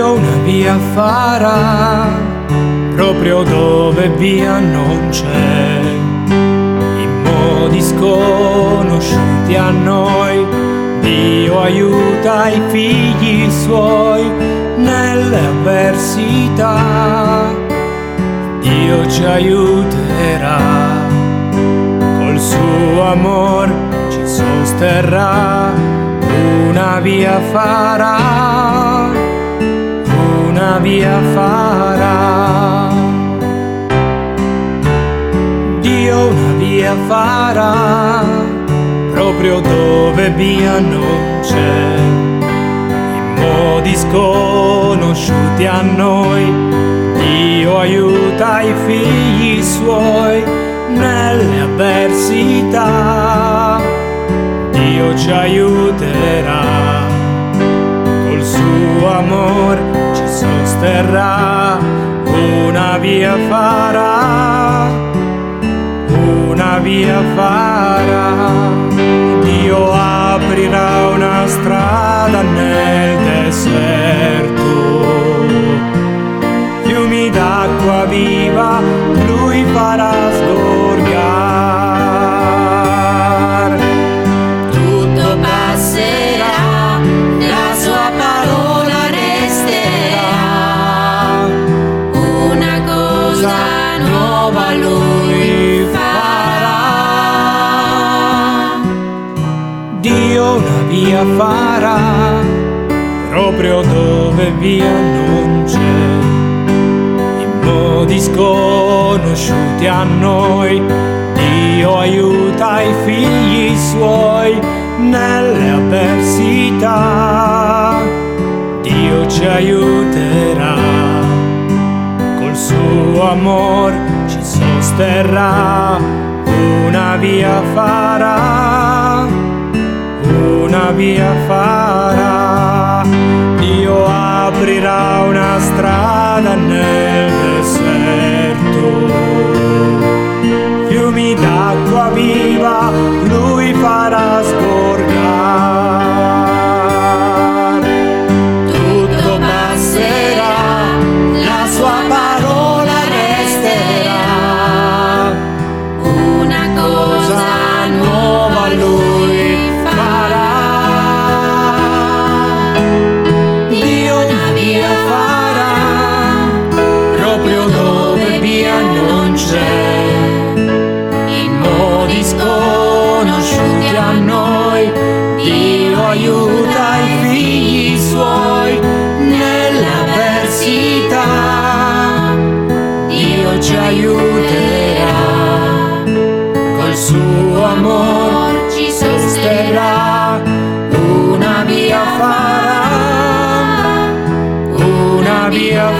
Dio una via farà, proprio dove via non c'è, in modi sconosciuti a noi. Dio aiuta i figli suoi nelle avversità. Dio ci aiuterà, col suo amor ci sosterrà. Una via farà, una via farà. Dio una via farà, proprio dove via non c'è, in modi sconosciuti a noi. Dio aiuta i figli suoi nelle avversità. Dio ci aiuterà, col suo amor ci sosterrà. Una via farà, una via farà. Dio aprirà una strada nel deserto, fiumi d'acqua viva Lui farà sgorgar. Tutto passerà, la sua parola resterà. Una cosa nuova Lui farà. Dio una via farà, proprio dove via non c'è, in modi sconosciuti a noi. Dio aiuta i figli suoi nelle avversità. Dio ci aiuterà, col suo amor ci sosterrà. Una via farà, una via farà. Dio aprirà una strada nel deserto, fiumi d'acqua viva Lui farà sgorgar. Tutto passerà, la sua parola resterà. Una cosa nuova Lui farà. Dio una via farà, proprio dove via non c'è, in modi sconosciuti a noi. Dio aiuta i figli suoi nell'avversità. Dio ci aiuterà, col suo amor ci sosterrà. Una via farà, una via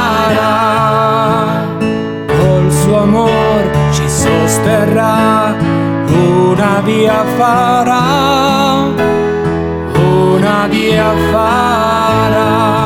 farà, col suo amor ci sosterrà. Una via farà, una via farà.